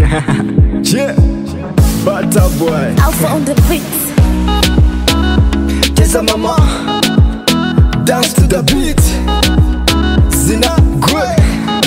Yeah, Butter Boy. Alpha on the beat. Cheza mama, dance to the beat. Zina Gwe,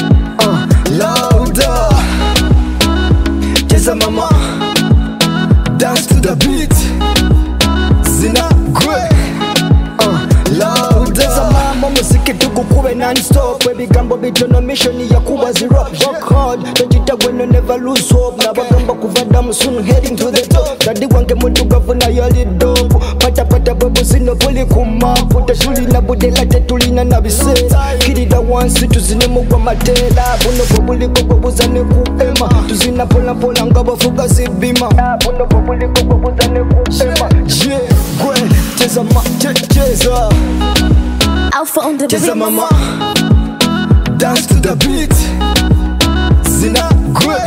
louder. Cheza mama, dance to the beat. Zina Gwe, louder. Cheza mama, musiki tukukube non-stop. Webigambo bitono mission ya kuba zero. Work hard, don't you tag when you never lose hope. Nabagamba kuvadamu soon heading to the top. Dadi wange mundu gavuna yali dope. Pata babu zino puli kumapu. Tashuli na budela tetulina na bise. Kirida wansi tuzine mugwa matela. Buno bobuli bobuzane kuema. Tuzina pola pola ngaba fuga zibima. Buno bobuli bobuzane kuema. Yeah, Gwe, cheza ma, cheza. Alpha on the beat. Cheza mama, dance to the beat. Zina Gwe,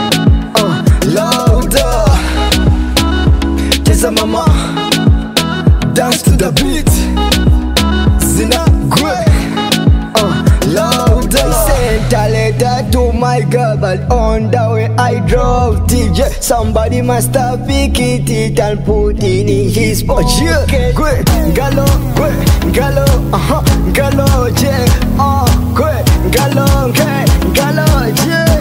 louder. Cheza mama, dance to the beat. Zina Gwe, louder. I sent a letter to my girl, but on the way I drove DJ. Somebody must have picked it and put it in his pocket. Gwe, galo, galo, galo, yeah, galo, yeah.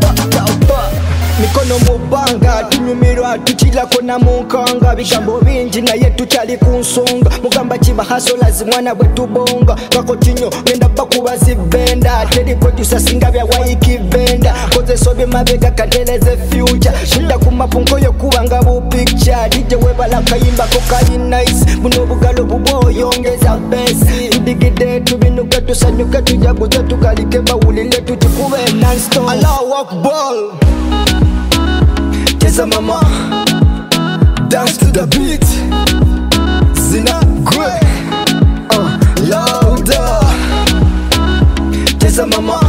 Mikono mubanga tunyumirwa tuchila kona munkanga. Bigambo bingi naye tuchali kunsonga. Mugamba chiba hasola mwana bwetu bonga. Kako chinyo wenda bakuba zibenda. Teri producer singa bya waiki venda. Koze sobe mabega kateleze future. Shida kumapunko yo kubanga bu picture. DJ webala kayimba kokayi nice. Buno bugalo bubo yongeza besi. Tudigide tubinuka tusanyuka tujaguza tukalike bawulile tuchikube non-stop. Allahu Akbar. Cheza mama, dance to the beat. Zina Gwe, louder. Cheza mama,